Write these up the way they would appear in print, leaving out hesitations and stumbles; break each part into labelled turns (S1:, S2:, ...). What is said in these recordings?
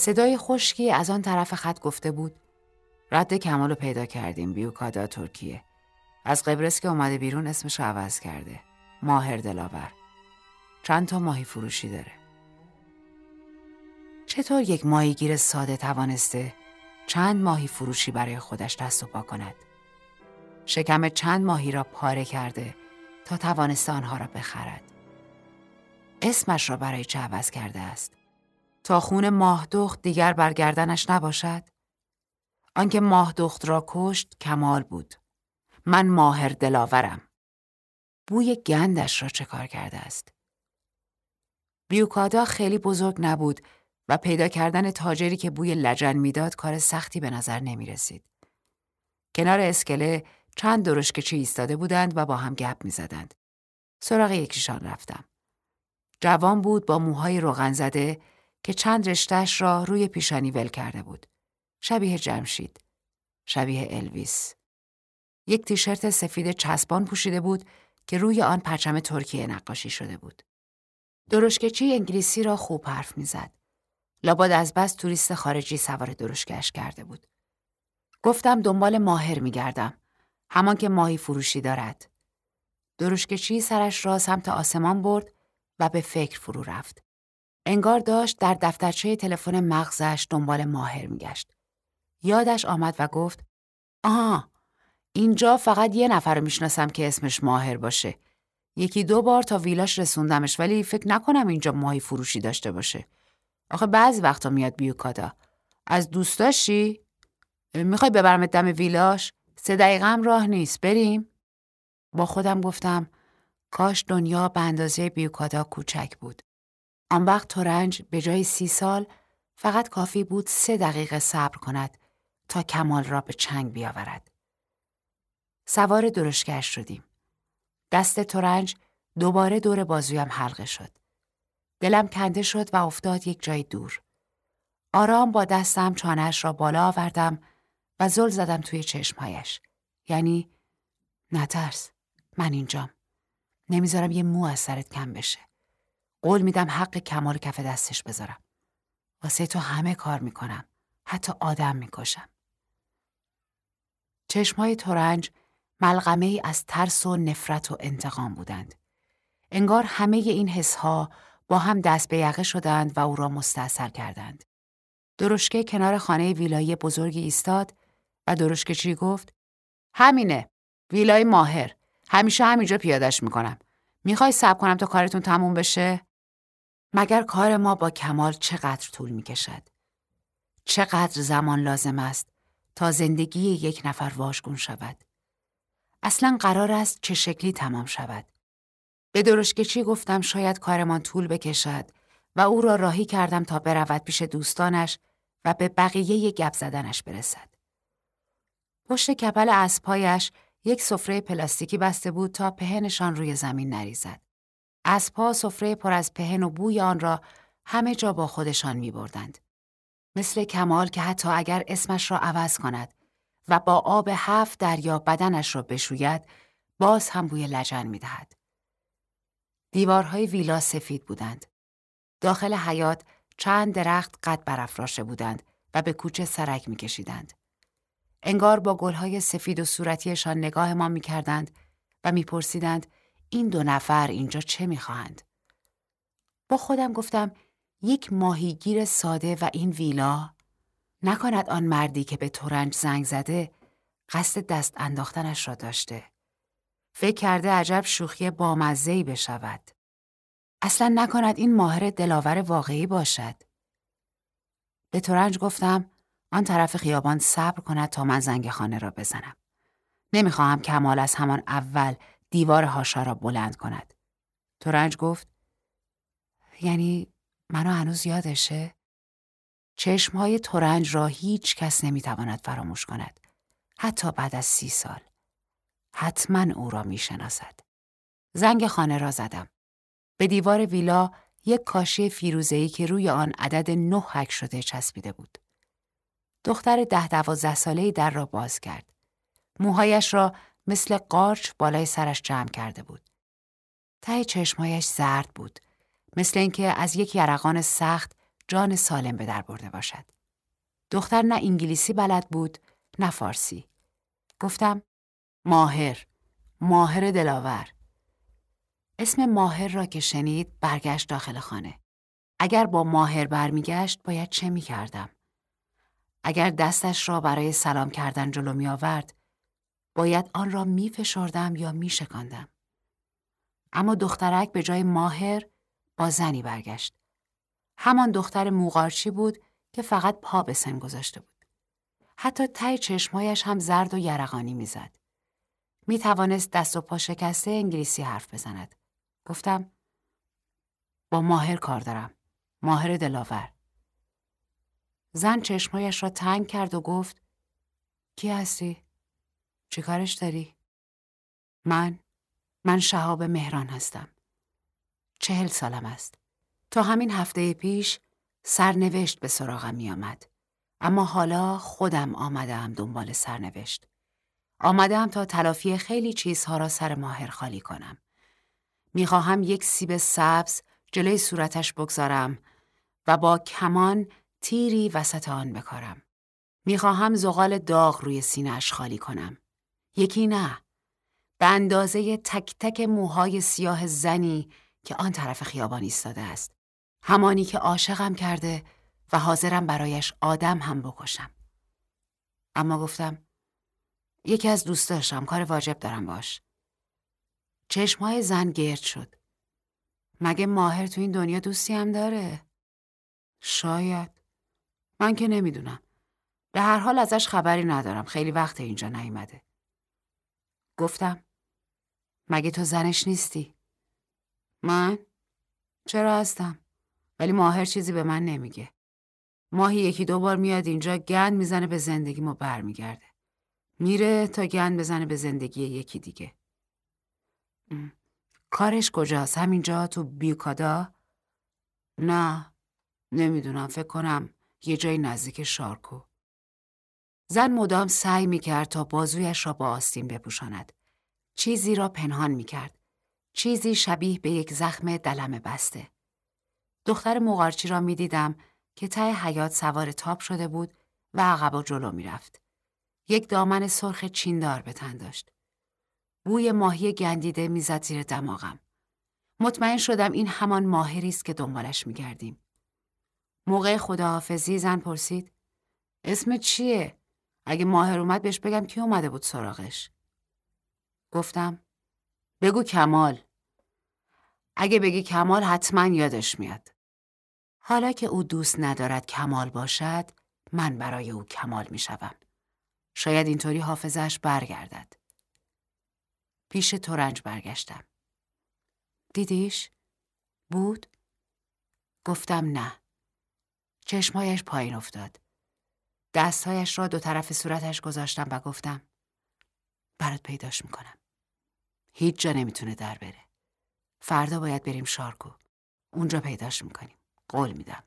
S1: صدای خشکی از آن طرف خط گفته بود: رد کمالو پیدا کردیم، بیوکادا ترکیه. از قبرس که اومده بیرون اسمشو عوض کرده. ماهر دلاور. چند تا ماهی فروشی داره. چطور یک ماهیگیر ساده توانسته چند ماهی فروشی برای خودش دست و پا کند؟ شکم چند ماهی را پاره کرده تا توانسته آنها را بخرد. اسمش را برای چه عوض کرده است؟ تا خون ماهدخت دیگر بر گردنش نباشد؟ آنکه ماهدخت را کشت کمال بود. من ماهر دلاورم. بوی گندش را چه کار کرده است؟ بیوکادا خیلی بزرگ نبود و پیدا کردن تاجری که بوی لجن میداد کار سختی به نظر نمی رسید. کنار اسکله چند درشکچی ایستاده بودند و با هم گپ می زدند. سراغ یکیشان رفتم. جوان بود با موهای روغن زده که چند رشته‌اش را روی پیشانی ول کرده بود. شبیه جمشید. شبیه الویس. یک تیشرت سفید چسبان پوشیده بود که روی آن پرچم ترکیه نقاشی شده بود. درشکچی انگلیسی را خوب حرف می‌زد. لابد از بس توریست خارجی سوار درشکش کرده بود. گفتم دنبال ماهر می‌گردم، همان که ماهی فروشی دارد. درشکچی سرش را سمت آسمان برد و به فکر فرو رفت. انگار داشت در دفترچه تلفن مغزش دنبال ماهر می‌گشت. یادش آمد و گفت: اینجا فقط یه نفر رو میشناسم که اسمش ماهر باشه. یکی دو بار تا ویلاش رسوندمش، ولی فکر نکنم اینجا ماهی فروشی داشته باشه. آخه بعضی وقتا میاد بیوکادا. از دوستاشی؟ میخوای ببرمت دم ویلاش؟ 3 دقیقه هم راه نیست، بریم؟ با خودم گفتم کاش دنیا به اندازه بیوکادا کوچک بود. آن وقت ترنج به جای 30 سال فقط کافی بود 3 دقیقه صبر کند تا کمال را به چنگ بیاورد. سوار درشکش شدیم. دست ترنج دوباره دور بازویم حلقه شد. دلم کنده شد و افتاد یک جای دور. آرام با دستم چانه‌اش را بالا آوردم و زل زدم توی چشمهایش. یعنی نترس، من اینجام. نمیذارم یه مو از سرت کم بشه. قول میدم حق کمال کف دستش بذارم. واسه تو همه کار میکنم. حتی آدم میکشم. چشمهای ترنج ملغمه ای از ترس و نفرت و انتقام بودند. انگار همه این حسها با هم دست به یقه شدند و او را مستأصل کردند. درشکه کنار خانه ویلایی بزرگی ایستاد و درشکچی گفت: همینه، ویلای ماهر. همیشه همینجا پیاده‌اش میکنم. میخوای صبر کنم تا کارتون تموم بشه؟ مگر کار ما با کمال چقدر طول میکشد؟ چقدر زمان لازم است تا زندگی یک نفر واژگون شود؟ اصلاً قرار است چه شکلی تمام شود؟ به درشکچی گفتم شاید کارمان طول بکشد و او را راهی کردم تا برود پیش دوستانش و به بقیه گپ زدنش برسد. پشت کپل اسب‌هایش یک سفره پلاستیکی بسته بود تا پهنشان روی زمین نریزد. اسب‌ها سفره پر از پهن و بوی آن را همه جا با خودشان می‌بردند. مثل کمال که حتی اگر اسمش را عوض کند و با آب 7 دریا بدنش را بشوید، باز هم بوی لجن می‌دهد. دیوارهای ویلا سفید بودند. داخل حیاط چند درخت قد برافراشته بودند و به کوچه سرک می‌کشیدند. انگار با گلهای سفید و صورتیشان نگاه ما می‌کردند و می‌پرسیدند این 2 نفر اینجا چه می‌خواهند؟ با خودم گفتم یک ماهیگیر ساده و این ویلا؟ نکند آن مردی که به ترنج زنگ زده قصد دست انداختنش را داشته. فکر کرده عجب شوخی بامزه‌ای بشود. اصلا نکند این ماهر دلاور واقعی باشد. به ترنج گفتم آن طرف خیابان صبر کند تا من زنگ خانه را بزنم. نمیخواهم کمال از همان اول دیوار هاشا را بلند کند. ترنج گفت یعنی منو هنوز یادشه؟ چشمهای ترنج را هیچ کس نمیتواند فراموش کند. حتی بعد از 30 سال. حتما او را میشناسد. زنگ خانه را زدم. به دیوار ویلا یک کاشی فیروزه‌ای که روی آن عدد 9 حک شده چسبیده بود. دختر 10-12 ساله‌ای در را باز کرد. موهایش را مثل قارچ بالای سرش جمع کرده بود. ته چشمایش زرد بود. مثل اینکه از یک یرقان سخت جان سالم به در برده باشد. دختر نه انگلیسی بلد بود نه فارسی. گفتم ماهر دلاور. اسم ماهر را که شنید برگشت داخل خانه. اگر با ماهر برمیگشت باید چه میکردم؟ اگر دستش را برای سلام کردن جلو می آورد باید آن را میفشردم یا میشکاندم. اما دخترک به جای ماهر با زنی برگشت. همان دختر موقارچی بود که فقط پا به سن گذاشته بود. حتی ته چشمایش هم زرد و یرقانی میزد. میتوانست دست و پا شکسته انگلیسی حرف بزند. گفتم با ماهر کار دارم. ماهر دلاور. زن چشمایش را تنگ کرد و گفت کی هستی؟ چی کارش داری؟ من شهاب مهران هستم. 40 سالم است. تا همین هفته پیش سرنوشت به سراغم می آمد. اما حالا خودم آمدم دنبال سرنوشت. آمدم تا تلافی خیلی چیزها را سر ماهر خالی کنم. میخواهم یک سیب سبز جلوی صورتش بگذارم و با کمان تیری وسط آن بکارم. میخواهم زغال داغ روی سینه‌اش خالی کنم. یکی نه. به اندازه تک تک موهای سیاه زنی که آن طرف خیابان ایستاده است. همانی که عاشقم کرده و حاضرم برایش آدم هم بکشم. اما گفتم یکی از دوستاشم، کار واجب دارم باش. چشمای زن گرد شد. مگه ماهر تو این دنیا دوستی هم داره؟ شاید. من که نمیدونم. به هر حال ازش خبری ندارم. خیلی وقت اینجا نیومده. گفتم مگه تو زنش نیستی؟ من؟ چرا هستم؟ ولی ماهر چیزی به من نمیگه. ماهی 1-2 بار میاد اینجا گند میزنه به زندگیمو برمیگرده. میره تا گند بزنه به زندگی یکی دیگه. کارش کجاست؟ همینجا تو بیوکادا؟ نه، نمیدونم. فکر کنم یه جای نزدیک شارکو. زن مدام سعی میکرد تا بازویش را با آستین بپوشاند. چیزی را پنهان میکرد. چیزی شبیه به یک زخم دلم بسته. دختر موقارچی را میدیدم که ته حیاط سوار تاپ شده بود و عقب و جلو میرفت. یک دامن سرخ چیندار به تن داشت. بوی ماهی گندیده میزد زیر دماغم. مطمئن شدم این همان ماهری است که دنبالش میگردیم. موقع خداحافظی زن پرسید اسم چیه؟ اگه ماهر اومد بهش بگم کی اومده بود سراغش. گفتم بگو کمال. اگه بگی کمال حتما یادش میاد. حالا که او دوست ندارد کمال باشد، من برای او کمال میشوم. شاید اینطوری حافظش برگردد. پیش ترنج برگشتم. دیدیش؟ بود؟ گفتم نه. چشمایش پایین افتاد. دستهایش را 2 طرف صورتش گذاشتم و گفتم برات پیداش میکنم. هیچ جا نمیتونه در بره. فردا باید بریم شارکو. اونجا پیداش میکنیم. قول میدم.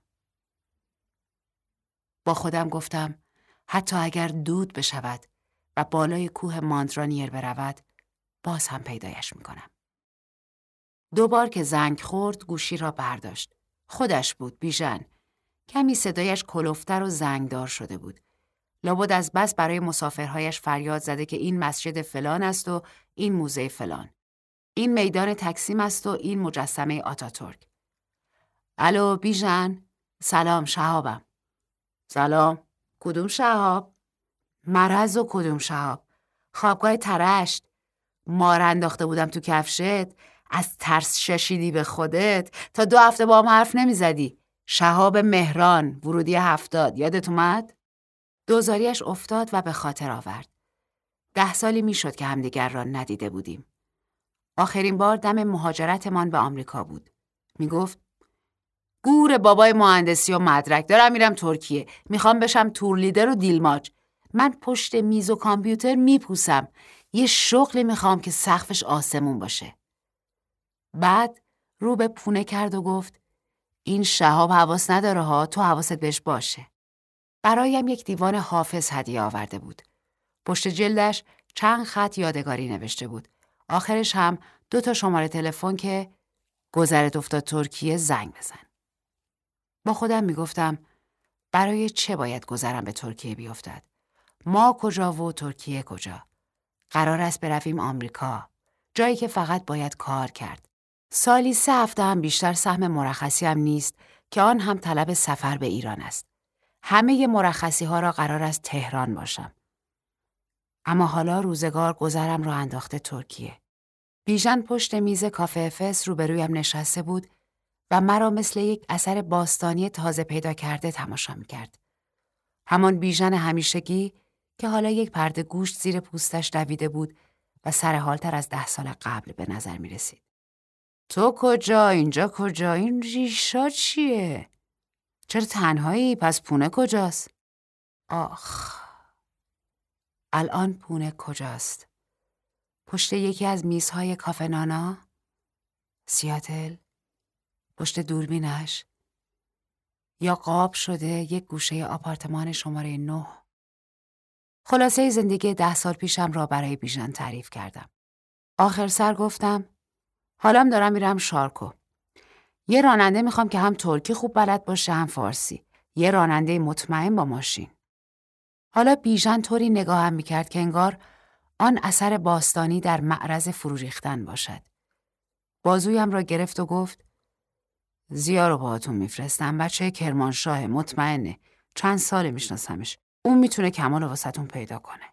S1: با خودم گفتم حتی اگر دود بشود و بالای کوه ماندرانیر برود باز هم پیدایش میکنم. 2 بار که زنگ خورد گوشی را برداشت. خودش بود، بیژن. کمی صدایش کلفتر و زنگدار شده بود. لابد از بس برای مسافرهایش فریاد زده که این مسجد فلان است و این موزه فلان. این میدان تکسیم است و این مجسمه آتاتورک. الو بیژن؟ سلام، شهابم. سلام. کدوم شهاب؟ مرض و کدوم شهاب؟ خوابگاه ترشت. مار انداخته بودم تو کفشت. از ترس ششیدی به خودت. تا 2 هفته با هم حرف نمیزدی. شهاب مهران، ورودی 70. یادت اومد؟ دوزاریش افتاد و به خاطر آورد. 10 سالی میشد که همدیگر را ندیده بودیم. آخرین بار دم مهاجرتمان به آمریکا بود. میگفت گور بابای مهندسی و مدرک، دارم میرم ترکیه. میخوام بشم تور لیدر و دیلماج. من پشت میز و کامپیوتر میپوسم. یه شغلی میخوام که سقفش آسمون باشه. بعد رو به پونه کرد و گفت این شهاب حواس نداره ها، تو حواست بهش باشه. برایم یک دیوان حافظ هدیه آورده بود. پشت جلدش چند خط یادگاری نوشته بود. آخرش هم 2 تا شماره تلفن که گذرت افتاد ترکیه زنگ بزن. با خودم میگفتم برای چه باید گذرم به ترکیه بیفتد؟ ما کجا و ترکیه کجا؟ قرار است برویم آمریکا، جایی که فقط باید کار کرد. سالی 3 هفته هم بیشتر سهم مرخصی هم نیست که آن هم طلب سفر به ایران است. همه مرخصی ها را قرار است تهران باشم. اما حالا روزگار گذرم را انداخته ترکیه. بیژن پشت میز کافه افس روبرویم نشسته بود و مرا مثل یک اثر باستانی تازه پیدا کرده تماشا می‌کرد. همان بیژن همیشگی که حالا یک پرده گوشت زیر پوستش دویده بود و سرحالتر از 10 سال قبل به نظر می رسید. تو کجا؟ اینجا کجا؟ این ریشا چیه؟ چرا تنهایی؟ پس پونه کجاست؟ آخ، الان پونه کجاست؟ پشت یکی از میزهای کافه نانا؟ سیاتل؟ پشت دوربینش؟ یا قاب شده یک گوشه آپارتمان شماره 9؟ خلاصه زندگی 10 سال پیشم را برای بیژن تعریف کردم. آخر سر گفتم حالم دارم میرم شارکو. یه راننده میخوام که هم ترکی خوب بلد باشه هم فارسی. یه راننده مطمئن با ماشین. حالا بیژن طوری نگاهم میکرد که انگار آن اثر باستانی در معرض فرو ریختن باشد. بازویم را گرفت و گفت زیا رو باهاتون میفرستم. بچه کرمانشاه، مطمئنه. چند ساله میشناسمش. اون میتونه کمال واسهتون پیدا کنه.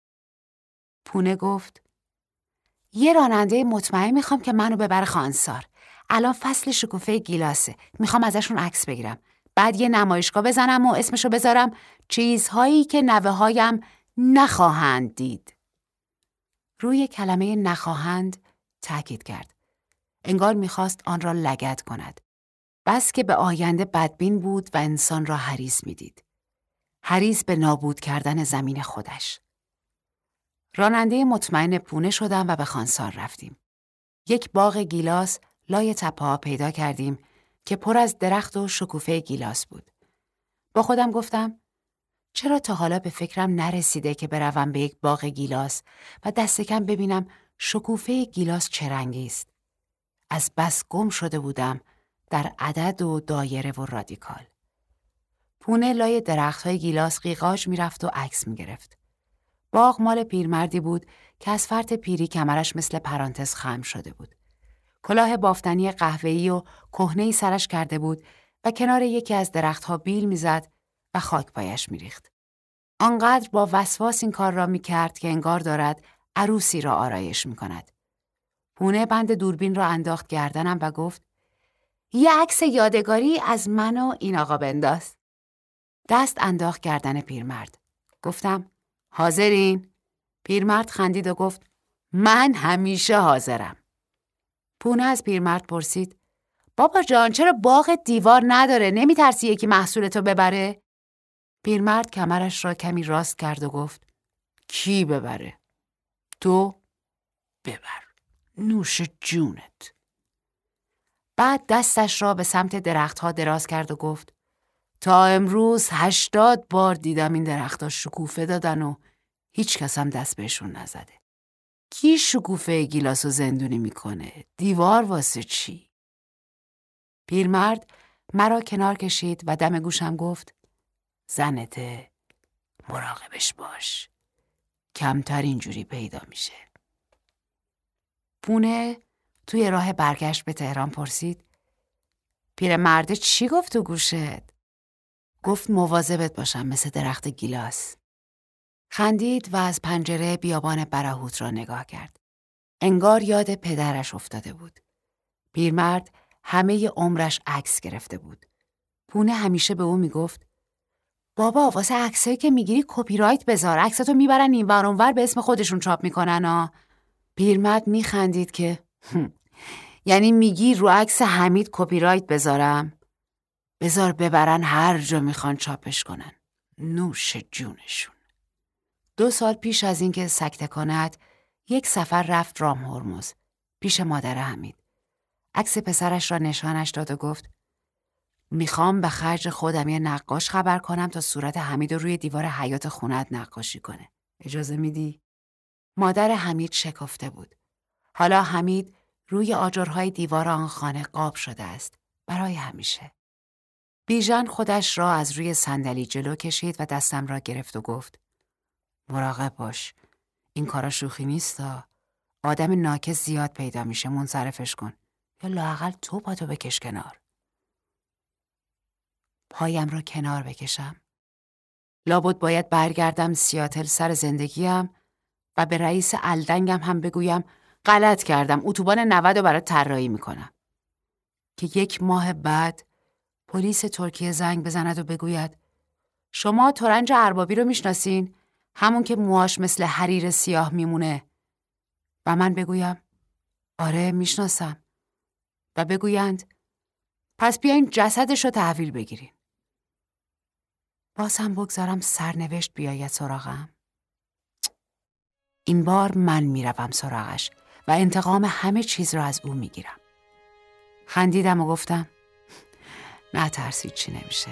S1: پونه گفت یه راننده مطمئن میخوام که منو ببره خانسار. الان فصل شکوفه گیلاسه. میخوام ازشون عکس بگیرم. بعد یه نمایشگاه بزنم و اسمشو بذارم چیزهایی که نوه‌هایم نخواهند دید. روی کلمه نخواهند تاکید کرد. انگار میخواست آن را لگد کند. بس که به آینده بدبین بود و انسان را حریص میدید. حریص به نابود کردن زمین خودش. راننده مطمئن پونه شدم و به خانسار رفتیم. یک باغ گیلاس لای تپه‌ها پیدا کردیم که پر از درخت و شکوفه گیلاس بود. با خودم گفتم چرا تا حالا به فکرم نرسیده که بروم به یک باغ گیلاس و دست کم ببینم شکوفه گیلاس چه رنگی است. از بس گم شده بودم در عدد و دایره و رادیکال. پونه لای درخت‌های گیلاس قیقاج می‌رفت و عکس می‌گرفت. باغ مال پیرمردی بود که از فرط پیری کمرش مثل پرانتز خم شده بود. کلاه بافتنی قهوه‌ای و کهنه‌ای سرش کرده بود و کنار یکی از درخت‌ها بیل می‌زد و خاک پایش می‌ریخت. آنقدر با وسواس این کار را می‌کرد که انگار دارد عروسی را آرایش می‌کند. پونه بند دوربین را انداخت گردنم و گفت یه عکس یادگاری از من و این آقا بنداز. دست انداخت گردن پیرمرد. گفتم حاضرین؟ پیرمرد خندید و گفت من همیشه حاضرم. پونه از پیرمرد پرسید بابا جان چرا باغ دیوار نداره؟ نمی ترسی یکی محصولتو ببره؟ پیرمرد کمرش را کمی راست کرد و گفت کی ببره؟ تو ببر. نوش جونت. بعد دستش را به سمت درختها دراز کرد و گفت تا امروز 80 بار دیدم این درختها شکوفه دادن و هیچ کس هم دست بهشون نزده. کی شکوفه گیلاس و زندونی میکنه؟ دیوار واسه چی؟ پیرمرد مرا کنار کشید و دم گوشم گفت زنته، مراقبش باش. کمتر اینجوری پیدا میشه. پونه توی راه برگشت به تهران پرسید پیرمرده چی گفت تو گوشت؟ گفت مواظبت باشم مثل درخت گیلاس. خندید و از پنجره بیابان برهوت را نگاه کرد. انگار یاد پدرش افتاده بود. پیرمرد همه عمرش عکس گرفته بود. پونه همیشه به او میگفت بابا واسه عکسایی که میگیری کپی رایت بذار، عکساتو میبرن این ور اون ور به اسم خودشون چاپ میکنن ها. پیرمرد میخندید که یعنی میگی رو عکس حمید کپی رایت بذارم؟ بذار ببرن هر جا میخوان چاپش کنن. نوش جونشون. 2 سال پیش از اینکه سکته کند یک سفر رفت رام هرمز پیش مادر حمید. عکس پسرش را نشانش داد و گفت میخوام به خرج خودم یه نقاش خبر کنم تا صورت حمید رو روی دیوار حیاط خونه‌ات نقاشی کنه. اجازه میدی؟ مادر حمید شکفته بود. حالا حمید روی آجرهای دیوار آن خانه قاب شده است. برای همیشه. بیژن خودش را از روی صندلی جلو کشید و دستم را گرفت و گفت مراقب باش. این کارا شوخی نیستا. آدم ناکس زیاد پیدا میشه، منصرفش کن. یا لااقل تو پاتو بکش کنار. پایم را کنار بکشم. لابد باید برگردم سیاتل سر زندگیم و به رئیس الدنگم هم بگویم غلط کردم، اتوبان 90 رو برات طراحی میکنم. که 1 ماه بعد پلیس ترکیه زنگ بزند و بگوید شما ترنج اربابی رو میشناسین؟ همون که موهاش مثل حریر سیاه میمونه. و من بگویم آره میشناسم. و بگویند پس بیاین جسدش رو تحویل بگیرین. باز هم بگذارم سرنوشت بیاید سراغم. این بار من میروم سراغش و انتقام همه چیز را از او میگیرم. خندیدم و گفتم نه ترسید چی نمیشه.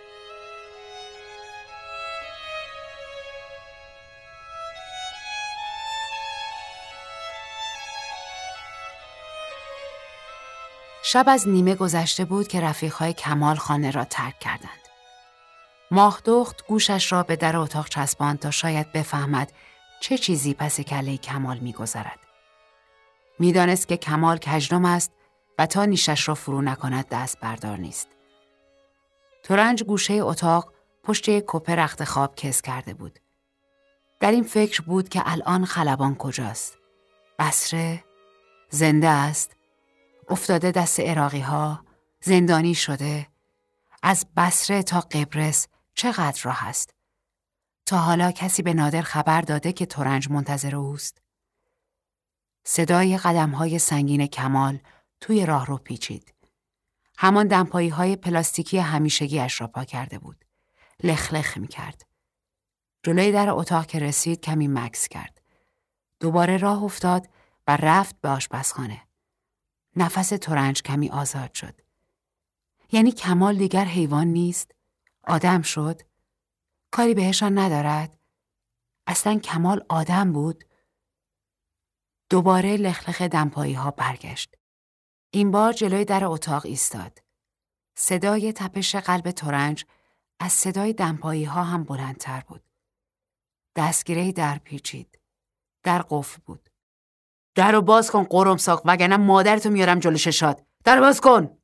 S1: شب از نیمه گذشته بود که رفیقهای کمال خانه را ترک کردند. ماهدخت گوشش را به در اتاق چسباند تا شاید بفهمد چه چیزی پس کله کمال می‌گذرد. می‌دانست که کمال کژدم است و تا نیشش را فرو نکند دست بردار نیست. ترنج گوشه اتاق پشت یک کپه رخت خواب کز کرده بود. در این فکر بود که الان خلبان کجاست؟ بصره؟ زنده است؟ افتاده دست عراقی‌ها؟ زندانی شده؟ از بصره تا قبرس چقدر راه است؟ تا حالا کسی به نادر خبر داده که ترنج منتظر اوست؟ صدای قدم‌های سنگین کمال توی راهرو پیچید. همان دمپایی‌های پلاستیکی همیشگی‌اش را پا کرده بود. لخلخ می‌کرد. جلوی در اتاق که رسید کمی مکث کرد. دوباره راه افتاد و رفت به آشپزخانه. نفس ترنج کمی آزاد شد. یعنی کمال دیگر حیوان نیست؟ آدم شد؟ کاری بهشان ندارد؟ اصلا کمال آدم بود؟ دوباره لخلخ دمپایی‌ها برگشت. این بار جلوی در اتاق ایستاد. صدای تپش قلب ترنج از صدای دمپایی‌ها هم بلندتر بود. دستگیره در پیچید. در قفل بود. درو باز کن قرمساق وگرنه مادرتو میارم جلو ششات. درو باز کن.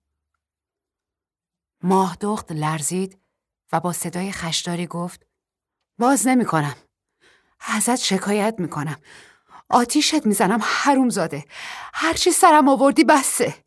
S1: ماهدخت لرزید و با صدای خشداری گفت باز نمی‌کنم. ازت شکایت میکنم. آتیشت میزنم حرومزاده. هرچی سرم آوردی بسه.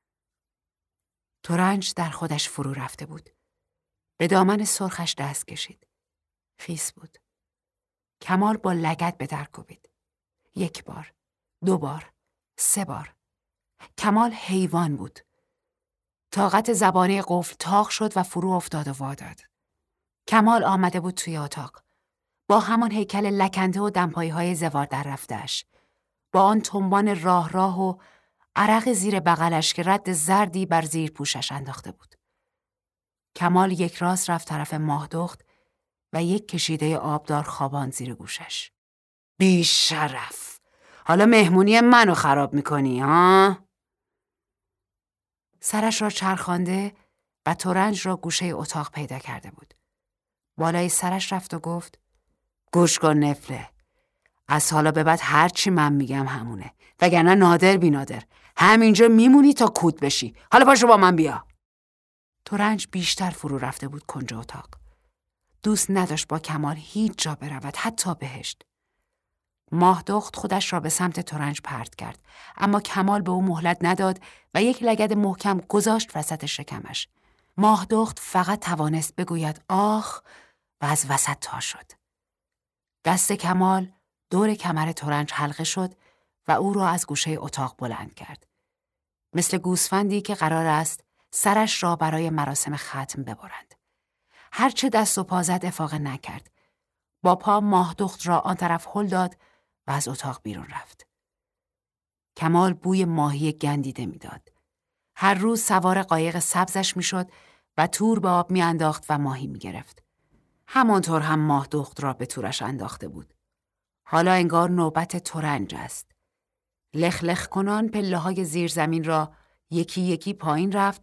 S1: ترنج در خودش فرو رفته بود. به دامن سرخش دست کشید. خیس بود. کمال با لگد به در کوبید. 1 بار، 2 بار، 3 بار. کمال حیوان بود. طاقت زبانه قفل تاق شد و فرو افتاد و واداد. کمال آمده بود توی اتاق. با همان هیکل لکنده و دمپایی‌های زوار در رفته‌اش. با آن تنبان راه و عرق زیر بغلش که رد زردی بر زیر پوشش انداخته بود. کمال یک راست رفت طرف ماهدخت و یک کشیده آبدار خواباند زیر گوشش. بی شرف. حالا مهمونی منو خراب میکنی ها؟ سرش را چرخانده و ترنج را گوشه اتاق پیدا کرده بود. بالای سرش رفت و گفت گوش کن نفله. از حالا به بعد هر چی من میگم همونه. وگرنه نادر بی نادر. همینجا میمونی تا کود بشی. حالا پاشو با من بیا. ترنج بیشتر فرو رفته بود کنج اتاق. دوست نداشت با کمال هیچ جا برود، حتی بهشت. ماهدخت خودش را به سمت ترنج پرت کرد، اما کمال به او مهلت نداد و یک لگد محکم گذاشت وسط شکمش. ماهدخت فقط توانست بگوید آخ و از وسط تا شد. دست کمال دور کمر ترنج حلقه شد و او را از گوشه اتاق بلند کرد. مثل گوسفندی که قرار است سرش را برای مراسم ختم ببرند. هرچه دست و پا زد افاقه نکرد. با پا ماهدخت را آن طرف هل داد و از اتاق بیرون رفت. کمال بوی ماهی گندیده میداد. هر روز سوار قایق سبزش میشد و تور به آب میانداخت و ماهی میگرفت. همانطور هم ماهدخت را به تورش انداخته بود. حالا انگار نوبت ترنج است. لخلخ کنان پله های زیر زمین را یکی یکی پایین رفت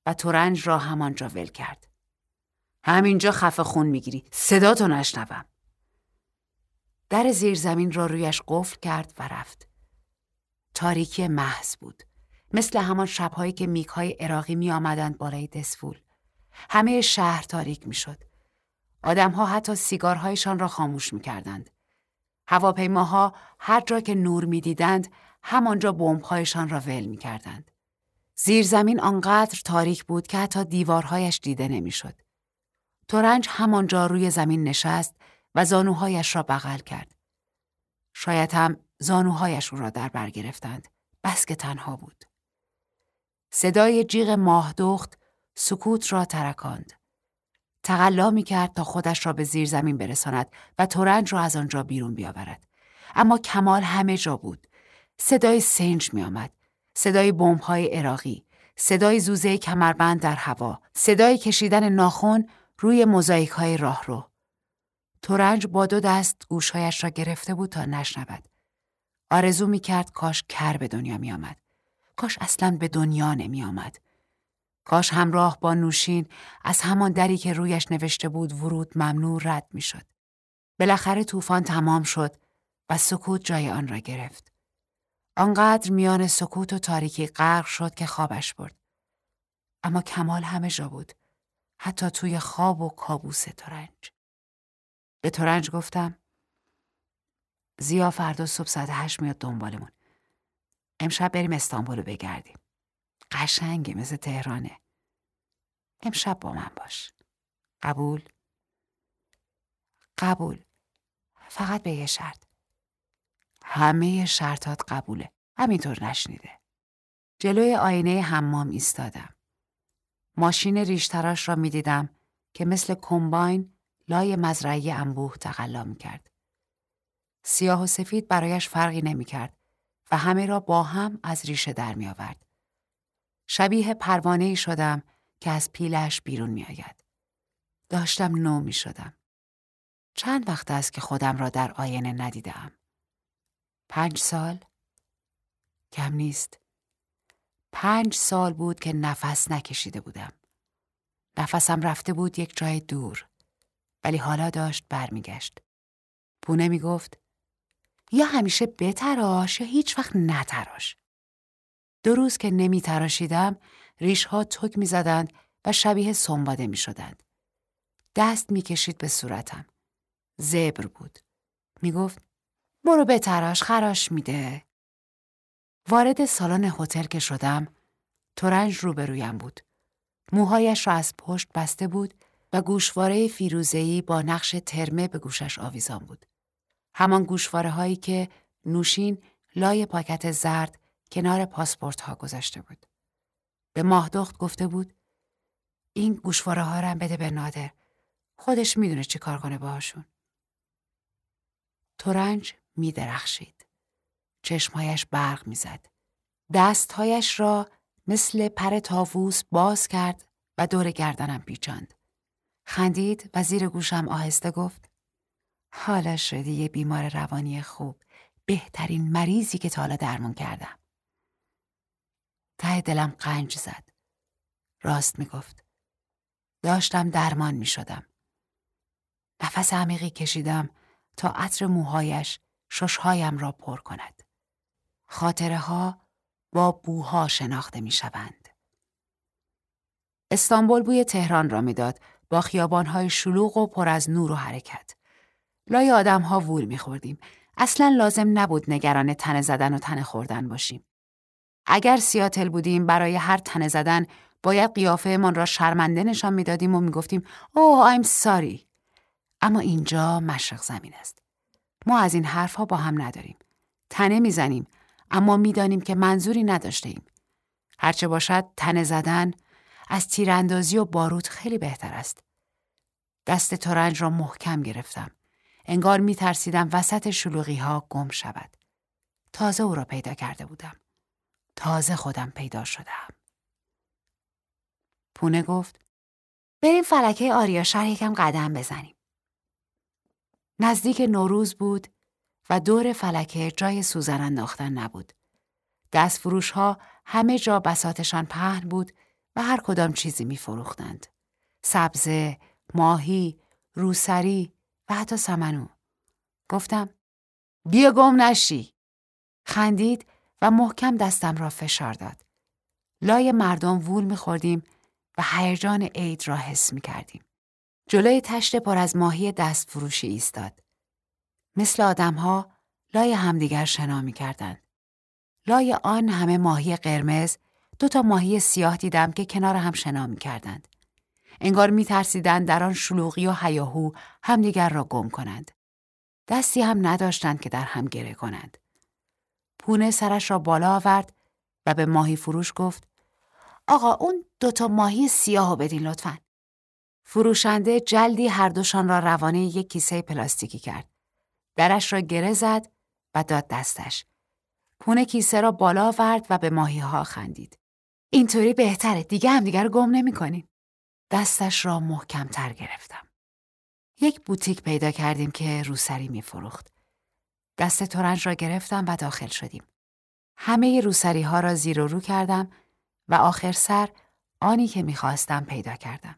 S1: و ترنج را همانجا ول کرد. همینجا خفه خون میگیری، صداتو نشنوم. در زیرزمین را رویش قفل کرد و رفت. تاریکی محض بود، مثل همان شب‌هایی که میگ‌های عراقی می‌آمدند بالای دسفول. همه شهر تاریک می‌شد. آدم‌ها حتی سیگارهایشان را خاموش می‌کردند. هواپیماها هر جا که نور می‌دیدند، همانجا بمب‌هایشان را ول می‌کردند. زیرزمین آنقدر تاریک بود که حتی دیوارهایش دیده نمی‌شد. ترنج همانجا روی زمین نشست و زانوهایش را بغل کرد. شاید هم زانوهایش او را در بر گرفتند، بس که تنها بود. صدای جیغ ماهدخت سکوت را ترکاند. تقلا می‌کرد تا خودش را به زیر زمین برساند و ترنج را از آنجا بیرون بیاورد. اما کمال همه جا بود. صدای سنج می‌آمد، صدای بمب‌های عراقی، صدای زوزه کمربند در هوا، صدای کشیدن ناخن روی موزاییک‌های راهرو. ترنج با 2 دست گوشهایش را گرفته بود تا نشنود. آرزو می‌کرد کاش کر به دنیا می‌آمد. کاش اصلاً به دنیا نمی‌آمد. کاش همراه با نوشین از همان دری که رویش نوشته بود ورود ممنوع رد می‌شد. بالاخره طوفان تمام شد و سکوت جای آن را گرفت. آنقدر میان سکوت و تاریکی غرق شد که خوابش برد. اما کمال همه جا بود، حتی توی خواب و کابوس ترنج. به ترنج گفتم زیا فردا صبح ساعت 8 میاد دنبالمون. امشب بریم استانبول رو بگردیم. قشنگه، مثل تهرانه. امشب با من باش. قبول؟ قبول. فقط به یه شرط. همه شرطات قبوله. همینطور نشنیده. جلوی آینه حمام ایستادم. ماشین ریشتراش را می‌دیدم که مثل کمباین لای مزرعه انبوه تقلا می‌کرد. سیاه و سفید برایش فرقی نمی‌کرد و همه را با هم از ریشه در می‌آورد. شبیه پروانه‌ای شدم که از پیلش بیرون می‌آید. داشتم نو می‌شدم. چند وقت است که خودم را در آینه ندیدم؟ 5 سال؟ کم نیست. 5 سال بود که نفس نکشیده بودم. نفسم رفته بود یک جای دور، ولی حالا داشت برمیگشت. پونه میگفت یا همیشه بتراش یا هیچ وقت نتراش. 2 روز که نمی تراشیدم، ریشها تک می زدند و شبیه سنباده می شدند. دست می کشید به صورتم. زبر بود. می گفت برو بتراش، خراش میده. وارد سالن هتل که شدم، ترنج روبرویم بود. موهایش را از پشت بسته بود و گوشواره فیروزه‌ای با نقش ترمه به گوشش آویزان بود. همان گوشواره هایی که نوشین لای پاکت زرد کنار پاسپورت ها گذاشته بود. به ماهدخت گفته بود این گوشواره ها رو بده به نادر. خودش میدونه چی کار کنه باهاشون. ترنج می درخشید. چشمهایش برق می زد. دستهایش را مثل پر طاووس باز کرد و دور گردنم پیچاند. خندید و زیر گوشم آهسته گفت حالا شدی یه بیمار روانی خوب، بهترین مریضی که تا حالا درمون کردم. ته دلم قنج زد. راست می گفت. داشتم درمان می شدم. نفس عمیقی کشیدم تا عطر موهایش ششهایم را پر کند. خاطره ها با بوها شناخته می شوند. استانبول بوی تهران را می داد با خیابان‌های شلوغ و پر از نور و حرکت. لای آدم‌ها وول می خوردیم. اصلاً لازم نبود نگران تنه زدن و تنه خوردن باشیم. اگر سیاتل بودیم برای هر تنه زدن باید قیافه‌مان را شرمنده نشان می دادیم و می گفتیم اوه I'm sorry. اما اینجا مشرق زمین است. ما از این حرفها با هم نداریم. تنه می زنیم اما می دانیم که منظوری نداشته ایم. هرچه باشد تنه زدن از تیراندازی و باروت خیلی بهتر است. دست ترنج را محکم گرفتم. انگار می ترسیدم وسط شلوغی ها گم شود. تازه او را پیدا کرده بودم. تازه خودم پیدا شدم. پونه گفت بریم فلکه آریاشهر یکم قدم بزنیم. نزدیک نوروز بود و دور فلکه جای سوزن انداختن نبود. دستفروش ها همه جا بساطشان پهن بود و هر کدام چیزی می فروختند. سبزه، ماهی، روسری و حتی سمنو. گفتم بیا گم نشی. خندید و محکم دستم را فشار داد. لای مردم وول می خوردیم و هیجان عید را حس می کردیم. جلوی تشت پر از ماهی دست فروشی ایستاد. مثل آدم‌ها لای همدیگر شنا می کردند. لای آن همه ماهی قرمز 2 ماهی سیاه دیدم که کنار هم شنا می کردند. انگار می ترسیدند در آن شلوغی و هیاهو همدیگر را گم کنند. دستی هم نداشتند که در هم گره کنند. پونه سرش را بالا آورد و به ماهی فروش گفت آقا اون 2 ماهی سیاهو بدین لطفاً. فروشنده جلدی هر دوشان را روانه یک کیسه پلاستیکی کرد. درش را گره زد و داد دستش. پونه کیسه را بالا آورد و به ماهی ها خندید. اینطوری بهتره، دیگه همدیگه رو گم نمی‌کنیم. دستش را محکم‌تر گرفتم. یک بوتیک پیدا کردیم که روسری می‌فروخت. دست ترنج را گرفتم و داخل شدیم. همه روسری ها را زیر و رو کردم و آخر سر آنی که می‌خواستم پیدا کردم.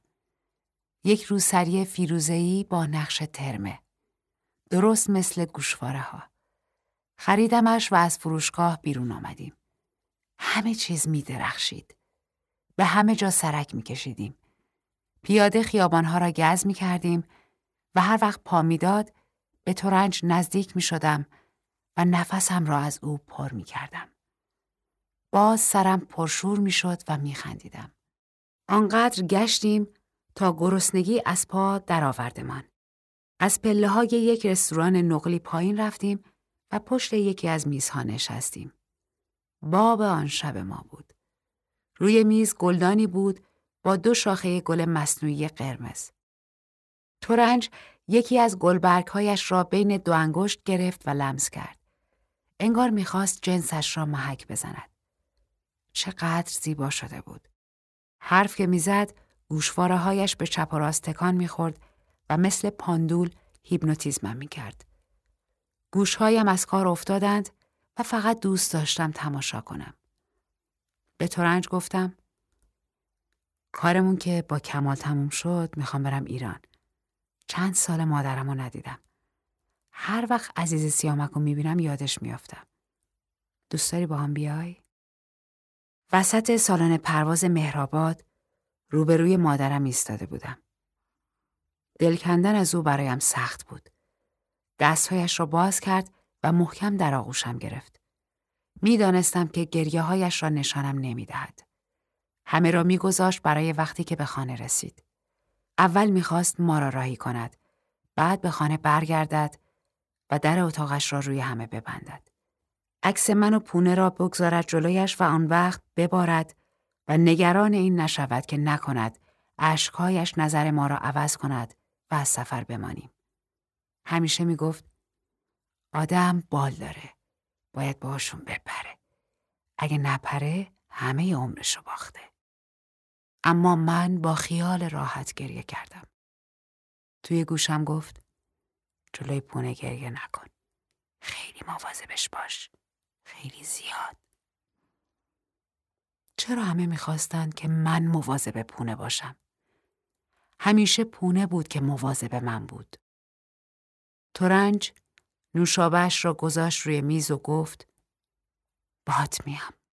S1: یک روسری فیروزه‌ای با نقش ترمه. درست مثل گوشواره ها. خریدمش و از فروشگاه بیرون آمدیم. همه چیز می درخشید. به همه جا سرک می کشیدیم. پیاده خیابانها را گز می کردیم و هر وقت پا می داد به ترنج نزدیک می شدم و نفسم را از او پر می کردم. باز سرم پرشور می شد و می خندیدم. آنقدر گشتیم تا گرسنگی از پا درآوردمان. از پله‌های یک رستوران نقلی پایین رفتیم و پشت یکی از میزها نشستیم. باب آن شب ما بود. روی میز گلدانی بود با 2 شاخه گل مصنوعی قرمز. ترنج یکی از گلبرگ‌هایش را بین 2 انگشت گرفت و لمس کرد. انگار می‌خواست جنسش را محک بزند. چقدر زیبا شده بود. حرف که می‌زد، گوشواره‌هایش به چپ و راست تکان می‌خورد و مثل پاندول هیپنوتیزمم می‌کرد. گوشهایم از کار افتادند و فقط دوست داشتم تماشا کنم. به ترنج گفتم کارمون که با کمال تموم شد میخوام برم ایران. چند سال مادرمو ندیدم. هر وقت عزیز سیامکو میبینم یادش میافتم. دوست داری با هم بیای؟ وسط سالن پرواز مهرآباد روبروی مادرم ایستاده بودم. دل کندن از او برایم سخت بود. دستهایش را باز کرد و محکم در آغوشم گرفت. میدانستم که گریه‌هایش را نشانم نمیدهد. همه را میگذاشت برای وقتی که به خانه رسید. اول میخواست ما را راهی کند، بعد به خانه برگردد و در اتاقش را روی همه ببندد. عکس من و پونه را بگذارد جلویش و آن وقت ببارد و نگران این نشود که نکند اشکهایش نظر ما را عوض کند و از سفر بمانیم. همیشه میگفت آدم بال داره، باید باشون بپره. اگه نپره همه عمرشو باخته. اما من با خیال راحت گریه کردم. توی گوشم گفت جلوی پونه گریه نکن. خیلی مواظبش باش. خیلی زیاد. چرا همه میخواستند که من مواظب پونه باشم؟ همیشه پونه بود که مواظب من بود. ترنج نوشابه‌اش را گذاشت روی میز و گفت باهات میام.